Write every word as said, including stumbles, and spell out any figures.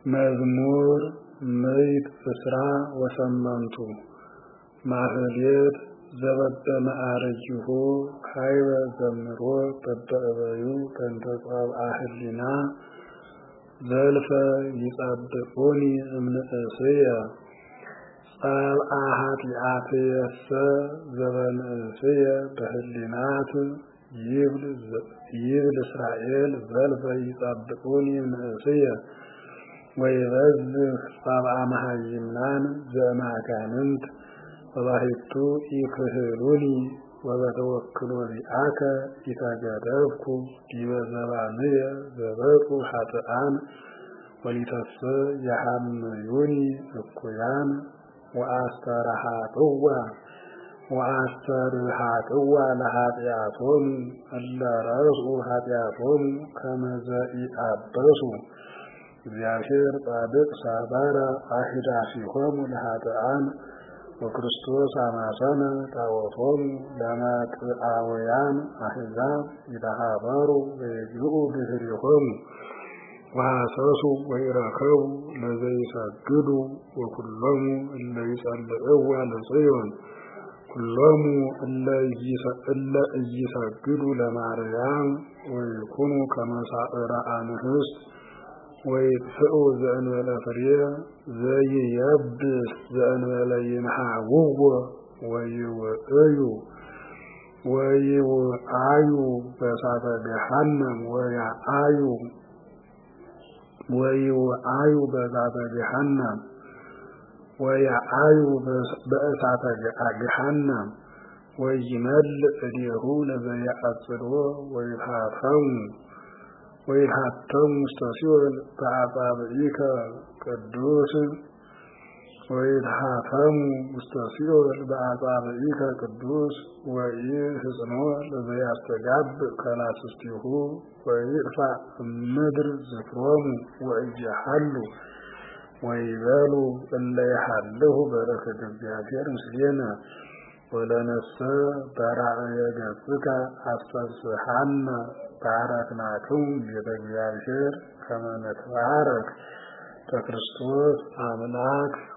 መዝሙር ምዕት እስራ ወሰመንቱ ማህሌት ዘበበመ አረጅሁ ካይበ ዘምሮ በበእበዩ በእንተ ጸብአ ህሊና ዘልፈ ይጸብቁኒ እምንእስየ ጸብአ ኃጢአትየሰ ዘበንእስየ በህሊናት ይብል እስራኤል ዘልፈ ይጸብቁኒ እምንእስየ ወይበዝህ ጸብአ መሃይምናን ዘእማጋንንት ወባሕቱ ይክህሉኒ ወበተወክሎ ዚአከ ይተገደፍኩ ዲበ ዘባንየ ዘበቁ ኃጥኣን ወሊተሰ የሐምዩኒ እኩያን ወአስተርሃቅዋ ወአስተርሃቅዋ ለኃጢአቶሙ እለ ረስኡ ኃጢአቶሙ ከመ ዘኢአበሱ እግዚአብሔር ጻድቅ ሳባረ አሂዳሲሆሙ ለኃጥኣን ወክርስቶስ አማሰነ ጣዖቶሙ ለመጥአውያን አሕዛብ ይተሃበሩ ወይግኡ ብህሪሆሙ ወሐሰሱ ወይረከቡ ለዘይሰግዱ ወኩሎሙ እለ ይጸልዕዋ ለጽዮን ኩሎሙ እለ ኢይሰግዱ ለማርያም ወይኩኑ ከመ ሳዕረ አንስት ወይጥፍኡ ዘእንበለ ፍሬ ዘይየብስ ዘእንበለ ይንሃውዎ ወይውዕዩ ወይውዓዩ በእሳተ ገሃነም ወያዓዩ ወይውዓዩ በእሳተ ገሃነም ወያዓዩ በእሳተ ገሃነም ወይመልእ እዴሁ ለዘየዐጽድዎ ወይታፈሙ ወይታተሙ ውስተ ሲኦል በአጻብዒከ ቅዱስ ወይታተሙ ውስተ ሲኦል በአጻብዒከ ቅዱስ ወኢሕጽኖ ለዘያስተጋብእ ከላስስቲሁ ወይጥፋእ እምድር ዝክሮሙ ወኢይሐሉ ወይበሉ እለ ይሐልሁ በረከተ እግዚአብሔር ምስሌነ ወለነሰ በራእየ ገጽከ አስተስሐነ ባረክናክሙ ቤተ እግዚአብሔር ከመ ንትባረክ በክርስቶስ አምላክ